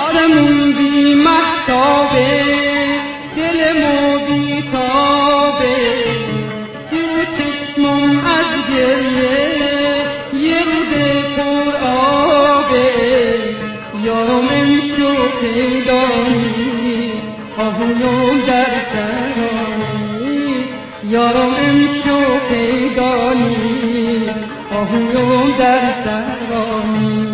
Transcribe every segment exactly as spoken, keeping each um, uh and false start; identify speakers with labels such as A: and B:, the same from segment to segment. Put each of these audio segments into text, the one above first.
A: آسمون بی مهتابه، دلمو بی تابه، تو چشمم از گریه یه روده پر آبه. یارم امشو پیدانی آهویم در سرانی، یارم امشو پیدانی آهویم در سرانی.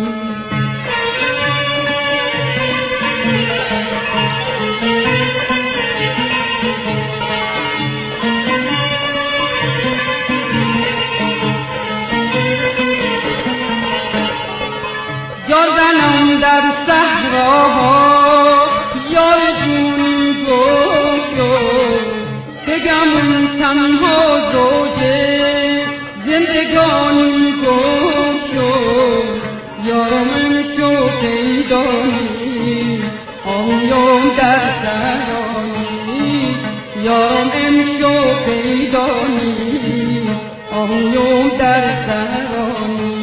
A: یارم در صحراها یار جونی گم شد، بگم تنها زوجه زندگانی گم شد. یارم امشو پیدانی آهویم در سرانی، یارم امشو پیدانی آهویم در سرانی.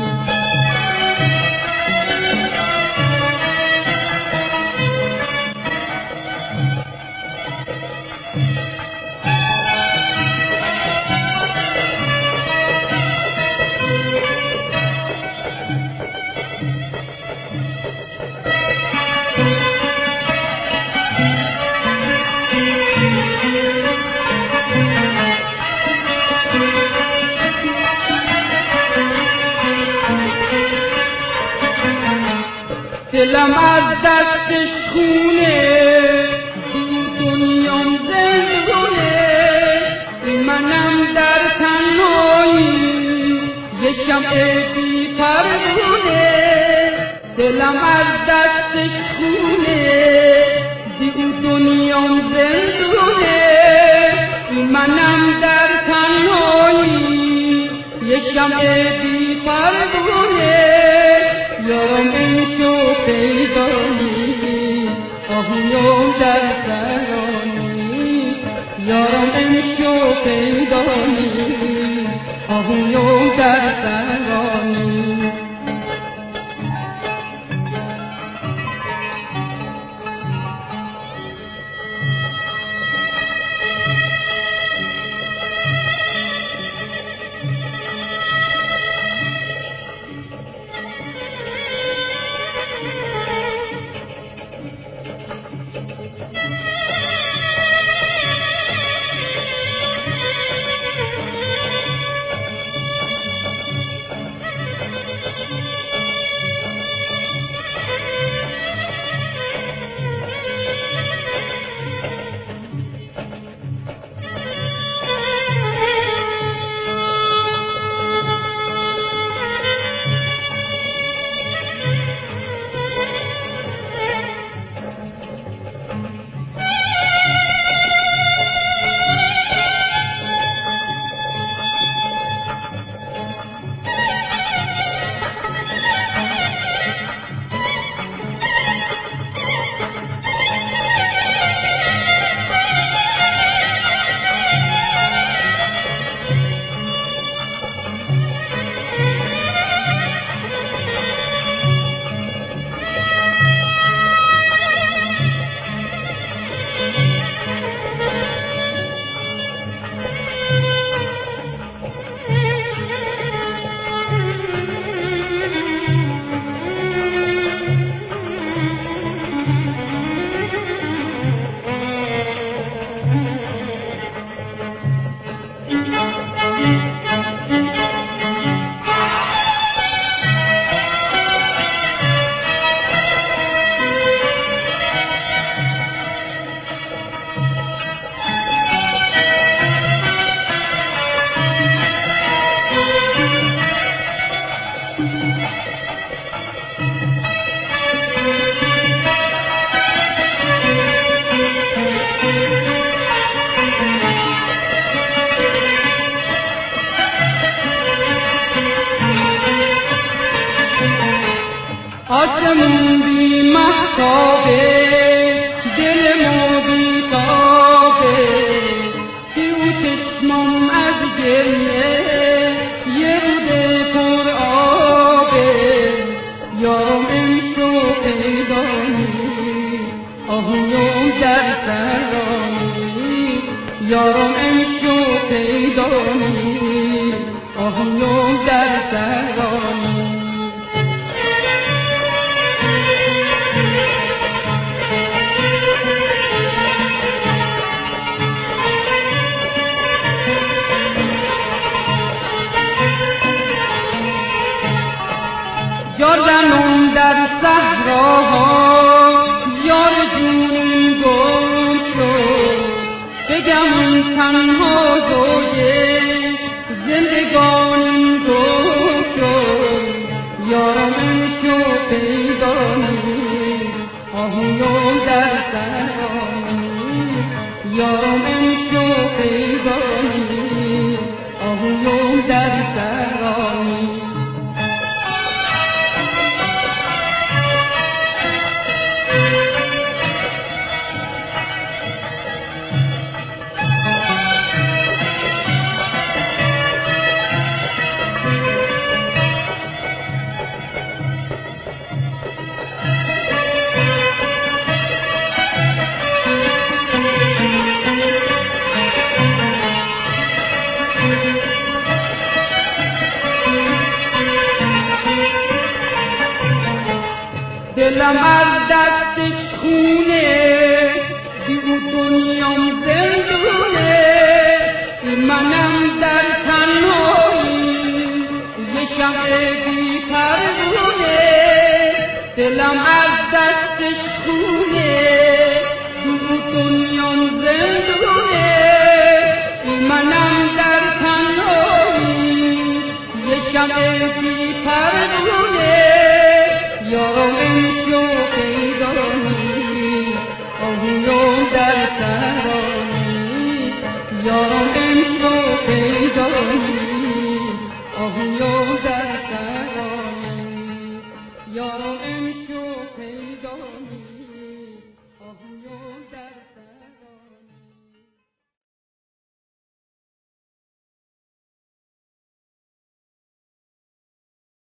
A: دلم از دستش خونه، دنیام زندونه، منم در تنهایی یه شمع بی پروونه. دلم از دستش خونه، دنیام زندونه، منم در تنهایی یه شمع بی پروونه. یارم امشو پیدانی آهویم در سرانی، یارم امشو پیدانی آهویم در سرانی. آسمون بی مهتابه، دلمو بی تابه، تو چشمم از گریه یه روده پر آبه. یارم امشو پیدا پیدانی آهویم در سرانی یادم در صحراها یار جونم گم شد بگم تنها زوجه زندگانم گم شد یارم شو پیدا نی آهویم در سرانی یارم شو پیدا نی آهویم در سرانی دلم از دستش خونه بی او دنیام زندونه منم در تنهایی یه شمع بی پروونه دلم از دستش خونه بی او دنیام زندونه منم در تنهایی یه شمع بی پروونه یارم شو پیدانی آهویم در سرانی یارم شو پیدانی آهویم در سرانی یارم شو پیدانی